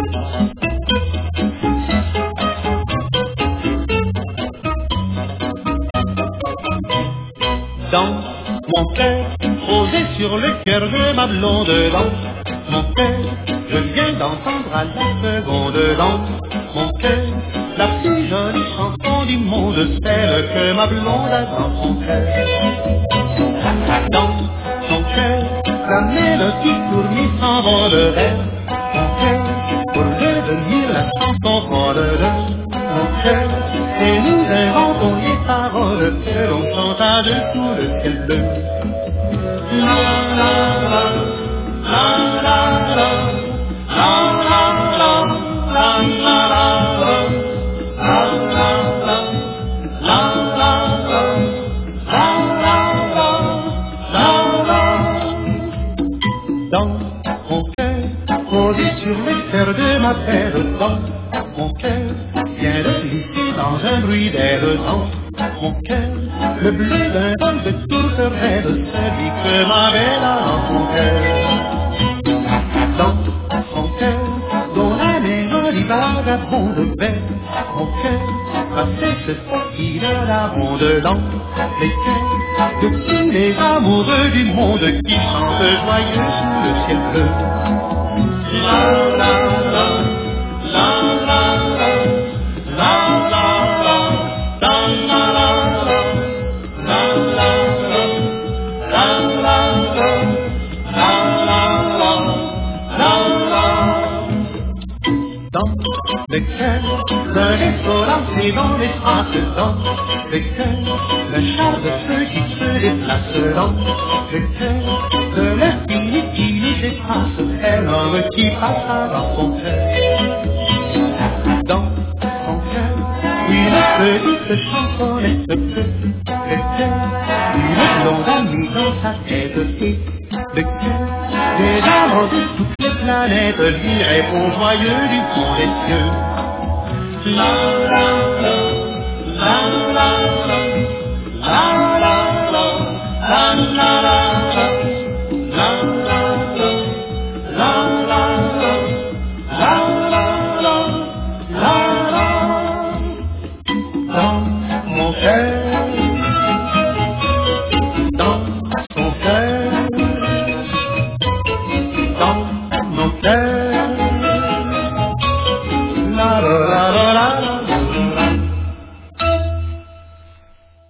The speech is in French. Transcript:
Dans mon cœur, posé sur le cœur de ma blonde, dans mon cœur, je viens d'entendre à la seconde, dans mon cœur, la plus jolie chanson du monde, celle que ma blonde a dans son cœur. Dans son cœur, la mélodie tourne s'envolerait, mon cœur, pour devenir la chanson folle de mon cœur, et nous inventons les paroles que l'on chante à dessous le ciel bleu. La la la, la la la, la la la, la la la, la la la, la la la, la la la, la la. Dans mon cœur, posé sur les terres de ma terre, dans mon cœur, vient de glisser dans un bruit d'air, dans mon cœur, le bleu d'un vol de toute rêve, celui que ma belle a dans son cœur. Dans son cœur, dont la mélodie vagabonde vers mon cœur, passé ce soir qu'il a la ronde dans les cœurs de tous les amoureux du monde qui chantent joyeux sous le ciel bleu. La la la, la la la, la la la, la la la, la la la, la la la, la la la, la la. Dans le cœur d'un vaisseau lancé dans l'espace, dans le cœur d'un char de feu qui se déplace, dans le cœur de l'infini qui nous efface, un homme qui passe dans son cœur. Dans son cœur, une petite chansonnette bleue, le cœur d'une blonde amie dans sa tête, et le cœur des amants de toutes les planètes lui répond joyeux du fond des cieux. La la